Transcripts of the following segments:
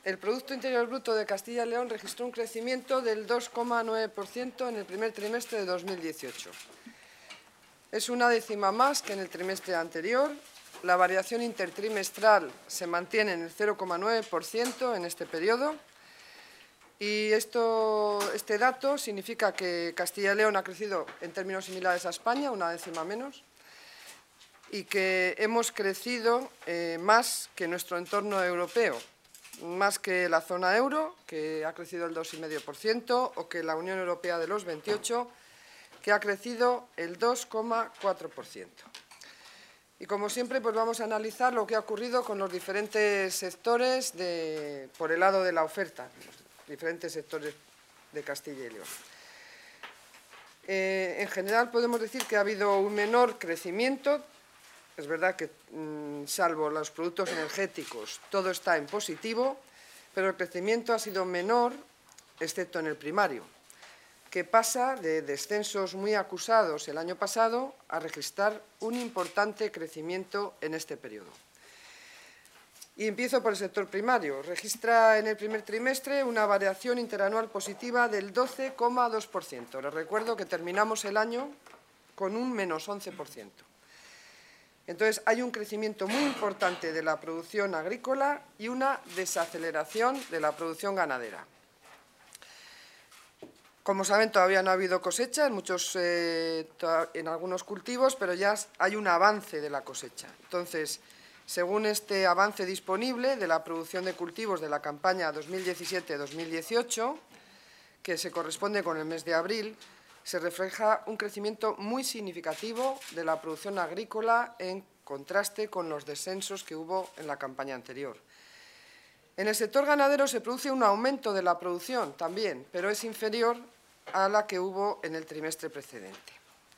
el Producto Interior Bruto de Castilla y León registró un crecimiento del 2,9% en el primer trimestre de 2018. Es una décima más que en el trimestre anterior. La variación intertrimestral se mantiene en el 0,9% en este periodo. Y este dato significa que Castilla y León ha crecido en términos similares a España, una décima menos, y que hemos crecido más que nuestro entorno europeo, más que la zona euro, que ha crecido el 2,5%, o que la Unión Europea de los 28, que ha crecido el 2,4%. Y como siempre, pues vamos a analizar lo que ha ocurrido con los diferentes sectores por el lado de la oferta, los diferentes sectores de Castilla y León. En general podemos decir que ha habido un menor crecimiento. Es verdad que, salvo los productos energéticos, todo está en positivo, pero el crecimiento ha sido menor, excepto en el primario, que pasa de descensos muy acusados el año pasado a registrar un importante crecimiento en este periodo. Y empiezo por el sector primario. Registra en el primer trimestre una variación interanual positiva del 12,2%. Les recuerdo que terminamos el año con un menos 11%. Entonces, hay un crecimiento muy importante de la producción agrícola y una desaceleración de la producción ganadera. Como saben, todavía no ha habido cosecha en algunos cultivos, pero ya hay un avance de la cosecha. Entonces, según este avance disponible de la producción de cultivos de la campaña 2017-2018, que se corresponde con el mes de abril, se refleja un crecimiento muy significativo de la producción agrícola en contraste con los descensos que hubo en la campaña anterior. En el sector ganadero se produce un aumento de la producción también, pero es inferior a la que hubo en el trimestre precedente.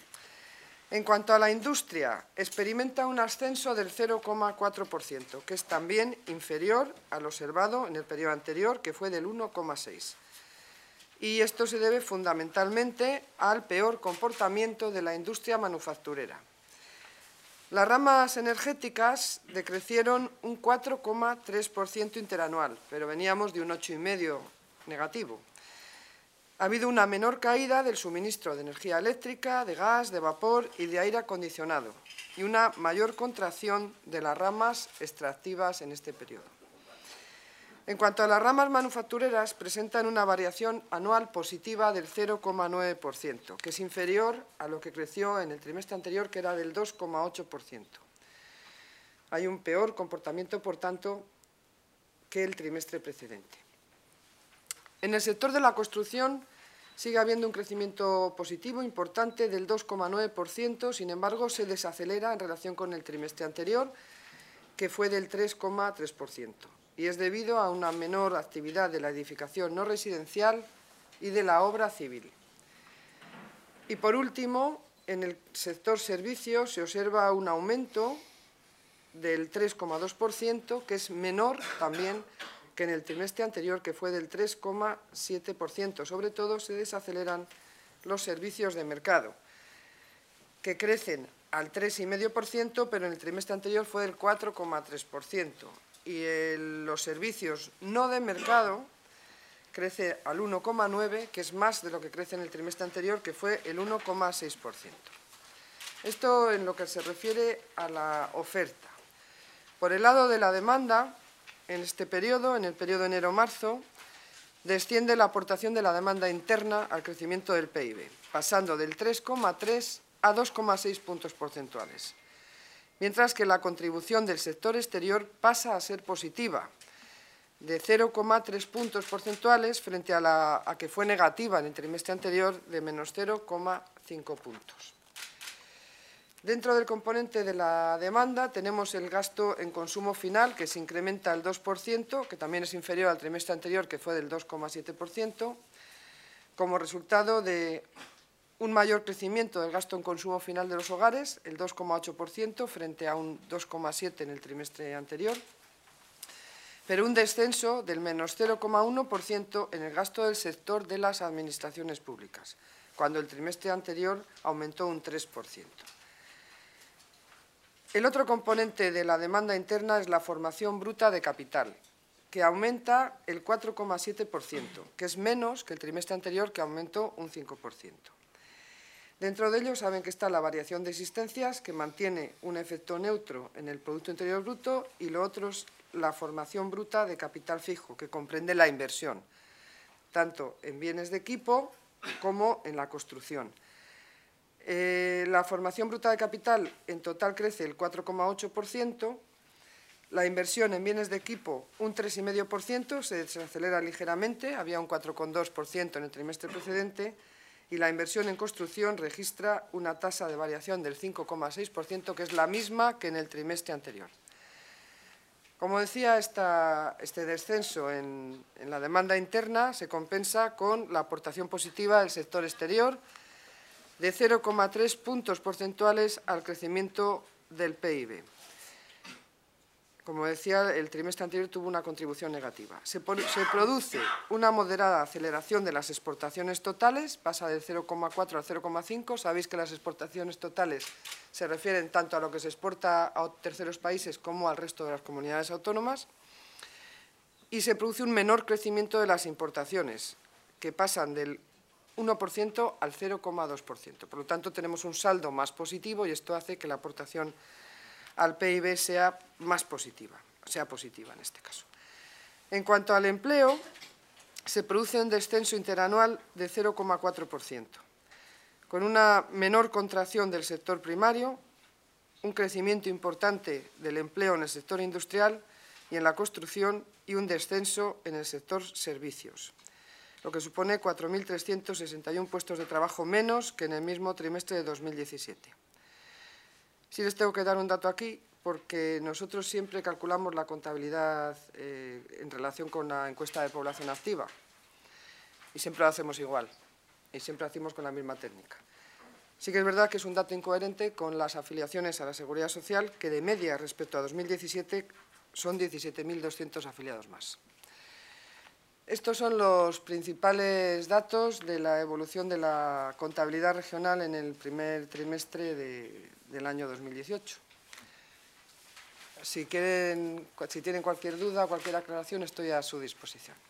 En cuanto a la industria, experimenta un ascenso del 0,4%, que es también inferior al observado en el periodo anterior, que fue del 1,6%. Y esto se debe fundamentalmente al peor comportamiento de la industria manufacturera. Las ramas energéticas decrecieron un 4,3% interanual, pero veníamos de un 8,5% negativo. Ha habido una menor caída del suministro de energía eléctrica, de gas, de vapor y de aire acondicionado, y una mayor contracción de las ramas extractivas en este periodo. En cuanto a las ramas manufactureras, presentan una variación anual positiva del 0,9%, que es inferior a lo que creció en el trimestre anterior, que era del 2,8%. Hay un peor comportamiento, por tanto, que el trimestre precedente. En el sector de la construcción sigue habiendo un crecimiento positivo importante del 2,9%, sin embargo, se desacelera en relación con el trimestre anterior, que fue del 3,3%. Y es debido a una menor actividad de la edificación no residencial y de la obra civil. Y por último, en el sector servicios se observa un aumento del 3,2%, que es menor también que en el trimestre anterior, que fue del 3,7%. Sobre todo se desaceleran los servicios de mercado, que crecen al 3,5%, pero en el trimestre anterior fue del 4,3%. Y los servicios no de mercado crece al 1,9%, que es más de lo que crece en el trimestre anterior, que fue el 1,6%. Esto en lo que se refiere a la oferta. Por el lado de la demanda, en este periodo, en el periodo enero-marzo, desciende la aportación de la demanda interna al crecimiento del PIB, pasando del 3,3 a 2,6 puntos porcentuales. Mientras que la contribución del sector exterior pasa a ser positiva, de 0,3 puntos porcentuales frente a que fue negativa en el trimestre anterior de menos 0,5 puntos. Dentro del componente de la demanda tenemos el gasto en consumo final, que se incrementa al 2%, que también es inferior al trimestre anterior, que fue del 2,7%, como resultado de un mayor crecimiento del gasto en consumo final de los hogares, el 2,8% frente a un 2,7% en el trimestre anterior, pero un descenso del menos 0,1% en el gasto del sector de las administraciones públicas, cuando el trimestre anterior aumentó un 3%. El otro componente de la demanda interna es la formación bruta de capital, que aumenta el 4,7%, que es menos que el trimestre anterior, que aumentó un 5%. Dentro de ello saben que está la variación de existencias, que mantiene un efecto neutro en el Producto Interior Bruto, y lo otro es la formación bruta de capital fijo, que comprende la inversión, tanto en bienes de equipo como en la construcción. La formación bruta de capital en total crece el 4,8%, la inversión en bienes de equipo un 3,5%, se desacelera ligeramente, había un 4,2% en el trimestre precedente, y la inversión en construcción registra una tasa de variación del 5,6%, que es la misma que en el trimestre anterior. Como decía, este descenso en la demanda interna se compensa con la aportación positiva del sector exterior de 0,3 puntos porcentuales al crecimiento del PIB. Como decía, el trimestre anterior tuvo una contribución negativa. Se produce una moderada aceleración de las exportaciones totales, pasa del 0,4 al 0,5. Sabéis que las exportaciones totales se refieren tanto a lo que se exporta a terceros países como al resto de las comunidades autónomas. Y se produce un menor crecimiento de las importaciones, que pasan del 1% al 0,2%. Por lo tanto, tenemos un saldo más positivo y esto hace que la aportación al PIB sea positiva en este caso. En cuanto al empleo, se produce un descenso interanual de 0,4%, con una menor contracción del sector primario, un crecimiento importante del empleo en el sector industrial y en la construcción y un descenso en el sector servicios, lo que supone 4.361 puestos de trabajo menos que en el mismo trimestre de 2017. Sí les tengo que dar un dato aquí, porque nosotros siempre calculamos la contabilidad en relación con la encuesta de población activa, y siempre lo hacemos igual, y siempre lo hacemos con la misma técnica. Sí que es verdad que es un dato incoherente con las afiliaciones a la Seguridad Social, que de media respecto a 2017 son 17.200 afiliados más. Estos son los principales datos de la evolución de la contabilidad regional en el primer trimestre del año 2018. Si tienen cualquier duda, cualquier aclaración, estoy a su disposición.